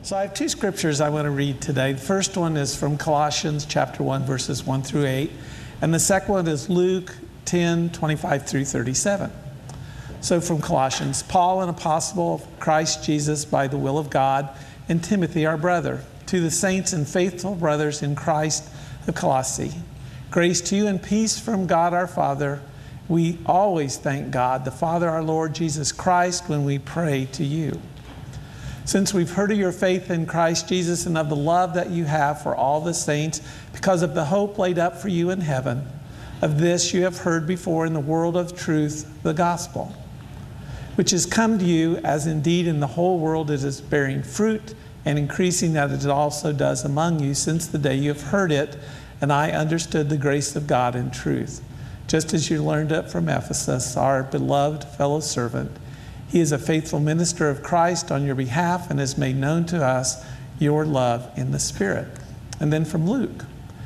So I have two scriptures I want to read today. The first one is from Colossians chapter 1, verses 1 through 8. And the second one is Luke 10, 25 through 37. So from Colossians, Paul, an apostle of Christ Jesus by the will of God, and Timothy, our brother, to the saints and faithful brothers in Christ of Colossae. Grace to you and peace from God our Father. We always thank God, the Father our Lord Jesus Christ, when we pray to you. Since we've heard of your faith in Christ Jesus and of the love that you have for all the saints, because of the hope laid up for you in heaven, of this you have heard before in the world of truth, the gospel, which has come to you, as indeed in the whole world it is bearing fruit and increasing, that it also does among you since the day you have heard it, and I understood the grace of God in truth. Just as you learned it from Ephesus, our beloved fellow servant. He is a faithful minister of Christ on your behalf and has made known to us your love in the Spirit. And then from Luke,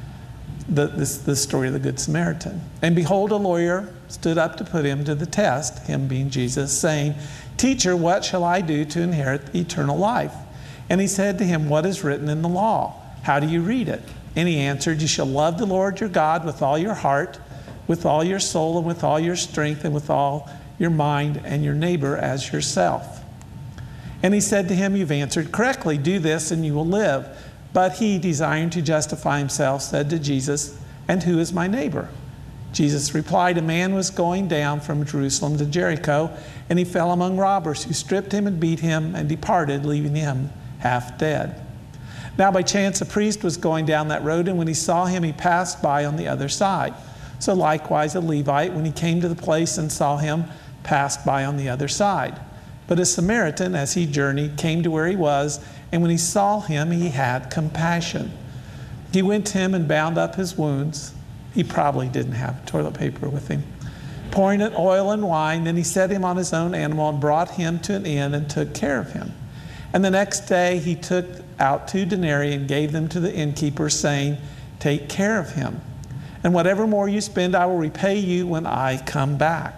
the story of the Good Samaritan. And behold, a lawyer stood up to put him to the test, him being Jesus, saying, Teacher, what shall I do to inherit eternal life? And he said to him, What is written in the law? How do you read it? And he answered, You shall love the Lord your God with all your heart, with all your soul, and with all your strength, and with all your mind, and your neighbor as yourself. And he said to him, You've answered correctly. Do this and you will live. But he, desiring to justify himself, said to Jesus, And who is my neighbor? Jesus replied, A man was going down from Jerusalem to Jericho, and he fell among robbers, who stripped him and beat him and departed, leaving him half dead. Now by chance a priest was going down that road, and when he saw him, he passed by on the other side. So likewise a Levite, when he came to the place and saw him, passed by on the other side. But a Samaritan, as he journeyed, came to where he was, and when he saw him, he had compassion. He went to him and bound up his wounds. He probably didn't have toilet paper with him. Pouring in oil and wine, then he set him on his own animal and brought him to an inn and took care of him. And the next day he took out 2 denarii and gave them to the innkeeper, saying, Take care of him, and whatever more you spend, I will repay you when I come back.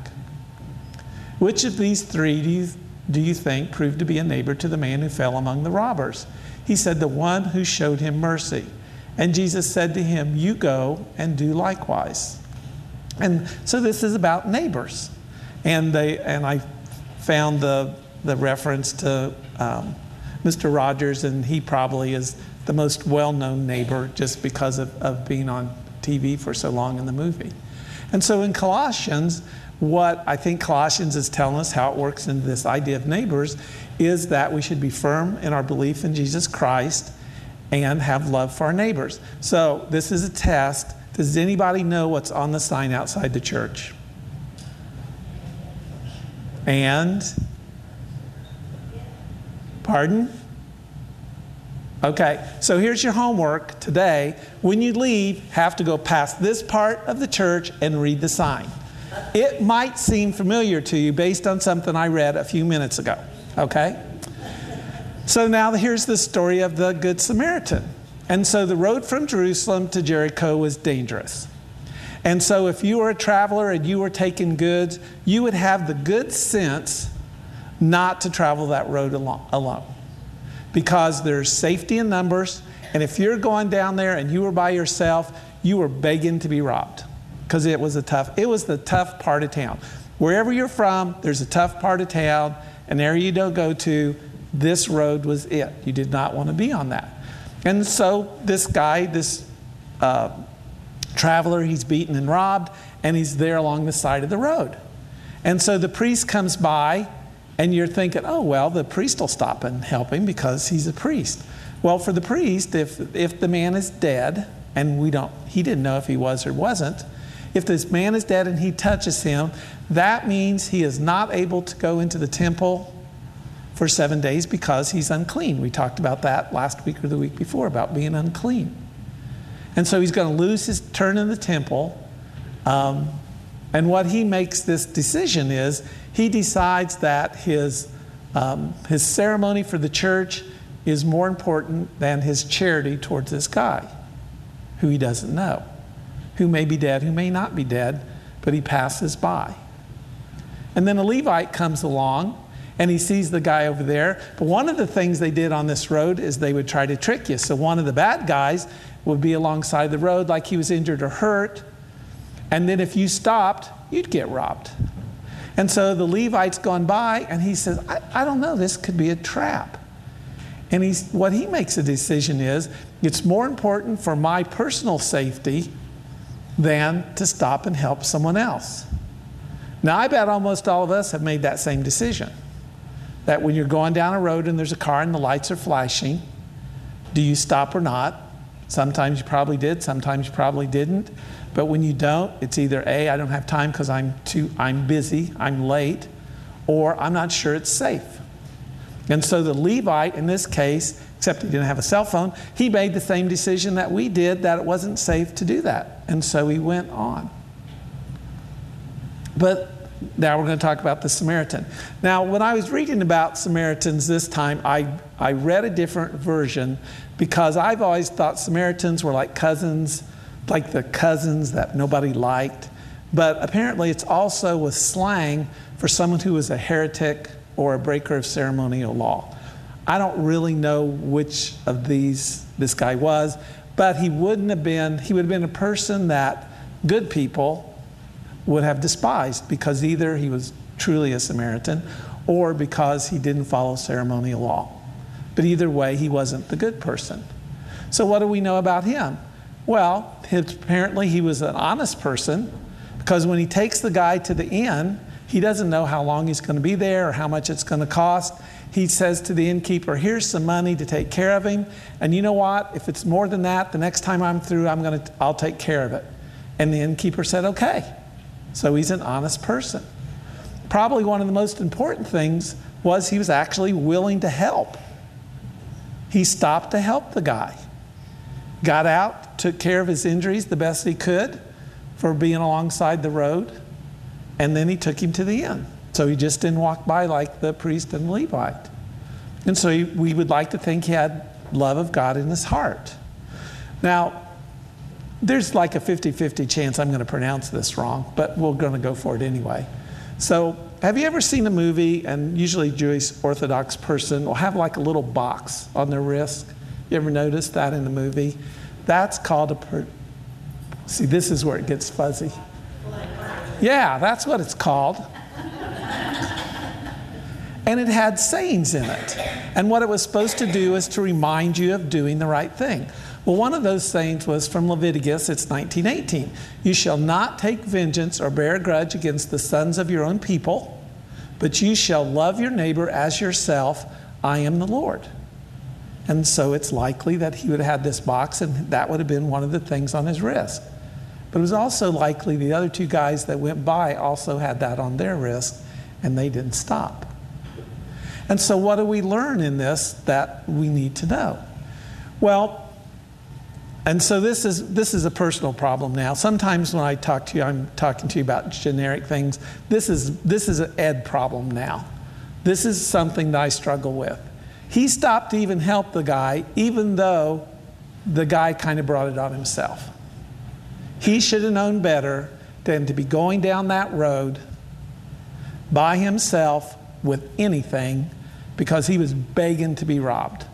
Which of these 3 do you think proved to be a neighbor to the man who fell among the robbers? He said, The one who showed him mercy. And Jesus said to him, You go and do likewise. And so this is about neighbors. And I found the reference to Mr. Rogers, and he probably is the most well-known neighbor just because of being on TV for so long in the movie. And so in Colossians, what I think Colossians is telling us, how it works into this idea of neighbors, is that we should be firm in our belief in Jesus Christ and have love for our neighbors. So this is a test. Does anybody know what's on the sign outside the church? And? Pardon? Okay, so here's your homework today. When you leave, have to go past this part of the church and read the sign. It might seem familiar to you based on something I read a few minutes ago, okay? So now here's the story of the Good Samaritan. And so the road from Jerusalem to Jericho was dangerous. And so if you were a traveler and you were taking goods, you would have the good sense not to travel that road alone. Because there's safety in numbers, and if you're going down there and you were by yourself, you were begging to be robbed. Because it was the tough part of town. Wherever you're from, there's a tough part of town, and there you don't go to, this road was it. You did not want to be on that. And so this guy, this traveler, he's beaten and robbed, and he's there along the side of the road. And so the priest comes by, and you're thinking, oh, well, the priest will stop and help him because he's a priest. Well, for the priest, if the man is dead, and he didn't know if he was or wasn't, if this man is dead and he touches him, that means he is not able to go into the temple for 7 days because he's unclean. We talked about that last week or the week before, about being unclean. And so he's going to lose his turn in the temple. And what he makes this decision is, he decides that his ceremony for the church is more important than his charity towards this guy who he doesn't know, who may be dead, who may not be dead, but he passes by. And then a Levite comes along, and he sees the guy over there. But one of the things they did on this road is they would try to trick you. So one of the bad guys would be alongside the road like he was injured or hurt. And then if you stopped, you'd get robbed. And so the Levite's gone by, and he says, I don't know, this could be a trap. And what he makes a decision is, it's more important for my personal safety than to stop and help someone else. Now, I bet almost all of us have made that same decision. That when you're going down a road and there's a car and the lights are flashing, do you stop or not? Sometimes you probably did, sometimes you probably didn't. But when you don't, it's either A, I don't have time because I'm busy, I'm late, or I'm not sure it's safe. And so the Levite, in this case, except he didn't have a cell phone, he made the same decision that we did, that it wasn't safe to do that. And so he went on. But now we're going to talk about the Samaritan. Now, when I was reading about Samaritans this time, I read a different version because I've always thought Samaritans were like cousins, like the cousins that nobody liked. But apparently it's also with slang for someone who was a heretic or a breaker of ceremonial law. I don't really know which of these this guy was, but he would have been a person that good people would have despised because either he was truly a Samaritan or because he didn't follow ceremonial law. But either way, he wasn't the good person. So what do we know about him? Well, apparently he was an honest person, because when he takes the guy to the inn, he doesn't know how long he's going to be there or how much it's going to cost. He says to the innkeeper, here's some money to take care of him. And you know what? If it's more than that, the next time I'm through, I'll take care of it. And the innkeeper said, okay. So he's an honest person. Probably one of the most important things was he was actually willing to help. He stopped to help the guy. Got out, took care of his injuries the best he could for being alongside the road, and then he took him to the inn. So he just didn't walk by like the priest and Levite. And so we would like to think he had love of God in his heart. Now, there's like a 50-50 chance I'm going to pronounce this wrong, but we're going to go for it anyway. So have you ever seen a movie, and usually Jewish Orthodox person will have like a little box on their wrist? You ever notice that in the movie? That's called see, this is where it gets fuzzy. Yeah, that's what it's called. And it had sayings in it. And what it was supposed to do is to remind you of doing the right thing. Well, one of those sayings was from Leviticus. It's 19:18. You shall not take vengeance or bear a grudge against the sons of your own people, but you shall love your neighbor as yourself. I am the Lord. And so it's likely that he would have had this box, and that would have been one of the things on his wrist. But it was also likely the other two guys that went by also had that on their wrist, and they didn't stop. And so what do we learn in this that we need to know? Well, and so this is a personal problem now. Sometimes when I talk to you, I'm talking to you about generic things. This is an Ed problem now. This is something that I struggle with. He stopped to even help the guy, even though the guy kind of brought it on himself. He should have known better than to be going down that road by himself with anything because he was begging to be robbed.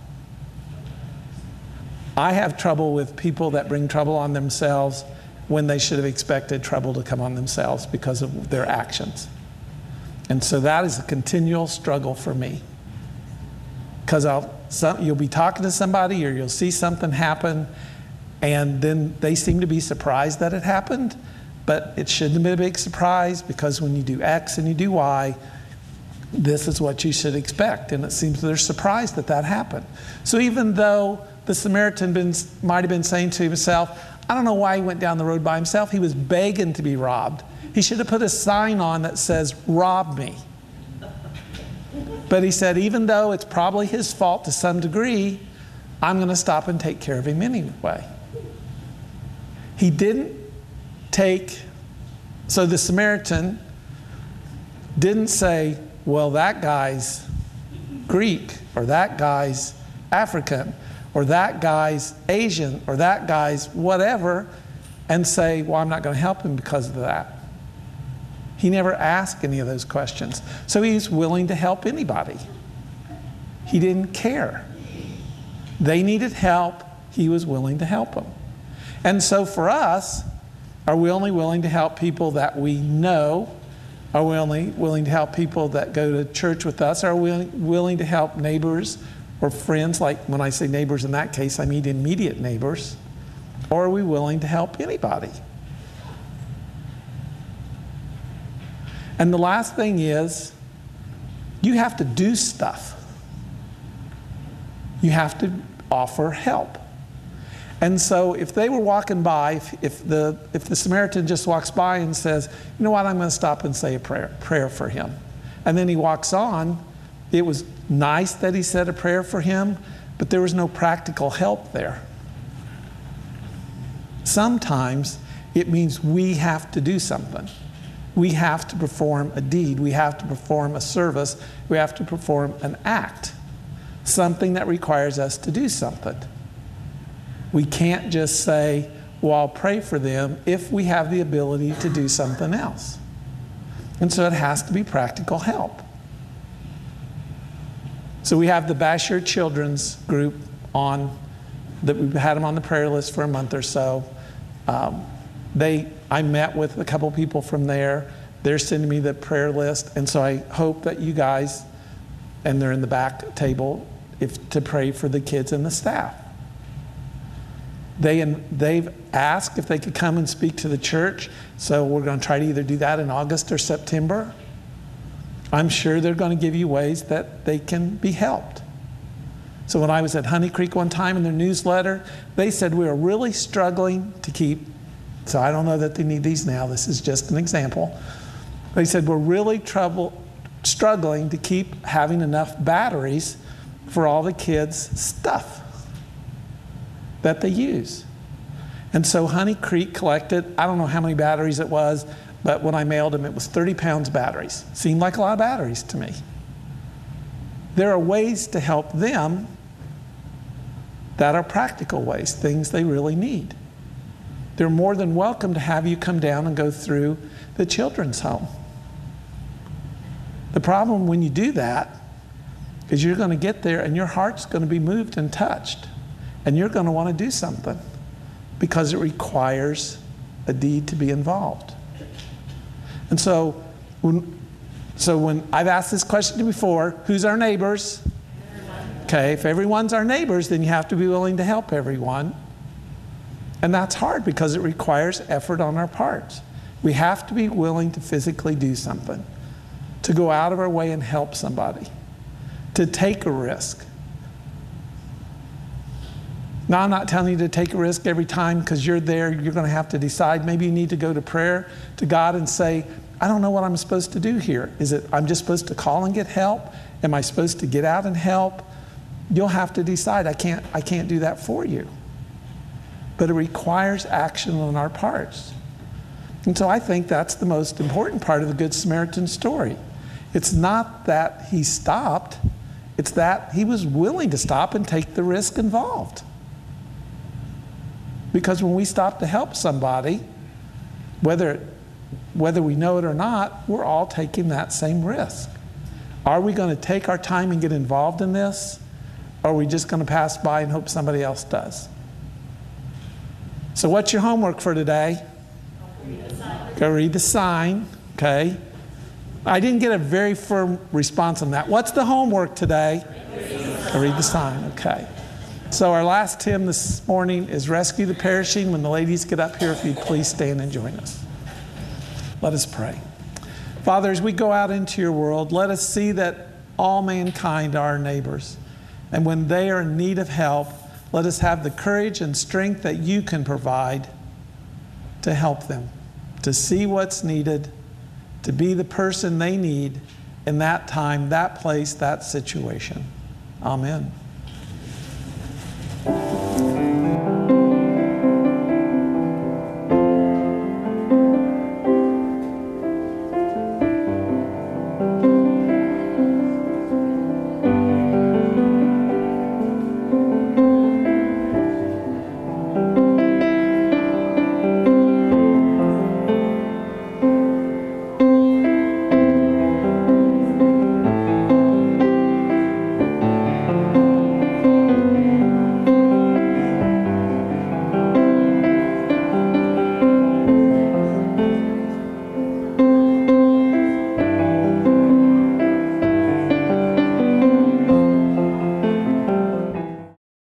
I have trouble with people that bring trouble on themselves when they should have expected trouble to come on themselves because of their actions. And so that is a continual struggle for me. Because you'll be talking to somebody or you'll see something happen and then they seem to be surprised that it happened, but it shouldn't have been a big surprise because when you do X and you do Y, this is what you should expect. And it seems they're surprised that that happened. So even though the Samaritan might have been saying to himself, I don't know why he went down the road by himself. He was begging to be robbed. He should have put a sign on that says, rob me. But he said, even though it's probably his fault to some degree, I'm going to stop and take care of him anyway. He didn't so the Samaritan didn't say, well, that guy's Greek, or that guy's African, or that guy's Asian, or that guy's whatever, and say, well, I'm not going to help him because of that. He never asked any of those questions. So he was willing to help anybody. He didn't care. They needed help. He was willing to help them. And so for us, are we only willing to help people that we know? Are we only willing to help people that go to church with us? Are we willing to help neighbors or friends? Like when I say neighbors in that case, I mean immediate neighbors. Or are we willing to help anybody? And the last thing is, you have to do stuff. You have to offer help. And so if they were walking by, if the Samaritan just walks by and says, you know what, I'm going to stop and say a prayer for him. And then he walks on, it was nice that he said a prayer for him, but there was no practical help there. Sometimes it means we have to do something. We have to perform a deed. We have to perform a service. We have to perform an act. Something that requires us to do something. We can't just say, well, I'll pray for them if we have the ability to do something else. And so it has to be practical help. So we have the Basher Children's Group on, that we've had them on the prayer list for a month or so. I met with a couple people from there. They're sending me the prayer list. And so I hope that you guys, and they're in the back table, to pray for the kids and the staff. They've asked if they could come and speak to the church. So we're going to try to either do that in August or September. I'm sure they're going to give you ways that they can be helped. So when I was at Honey Creek one time in their newsletter, they said we are really struggling to keep, so I don't know that they need these now, this is just an example. They said we're really struggling to keep having enough batteries for all the kids' stuff that they use. And so Honey Creek collected, I don't know how many batteries it was, but when I mailed them, it was 30 pounds batteries. Seemed like a lot of batteries to me. There are ways to help them that are practical ways, things they really need. They're more than welcome to have you come down and go through the children's home. The problem when you do that is you're going to get there and your heart's going to be moved and touched. And you're going to want to do something because it requires a deed to be involved. And so when I've asked this question before, who's our neighbors? Okay, if everyone's our neighbors, then you have to be willing to help everyone. And that's hard because it requires effort on our parts. We have to be willing to physically do something, to go out of our way and help somebody, to take a risk. Now, I'm not telling you to take a risk every time because you're there. You're going to have to decide. Maybe you need to go to prayer to God and say, I don't know what I'm supposed to do here. Is it I'm just supposed to call and get help? Am I supposed to get out and help? You'll have to decide. I can't do that for you. But it requires action on our parts. And so I think that's the most important part of the Good Samaritan story. It's not that he stopped. It's that he was willing to stop and take the risk involved. Because when we stop to help somebody, whether we know it or not, we're all taking that same risk. Are we going to take our time and get involved in this? Or are we just going to pass by and hope somebody else does? So what's your homework for today? Go read the sign, okay? I didn't get a very firm response on that. What's the homework today? Go read the sign, okay. So our last hymn this morning is Rescue the Perishing. When the ladies get up here, if you'd please stand and join us. Let us pray. Father, as we go out into your world, let us see that all mankind are our neighbors. And when they are in need of help, let us have the courage and strength that you can provide to help them, to see what's needed, to be the person they need in that time, that place, that situation. Amen.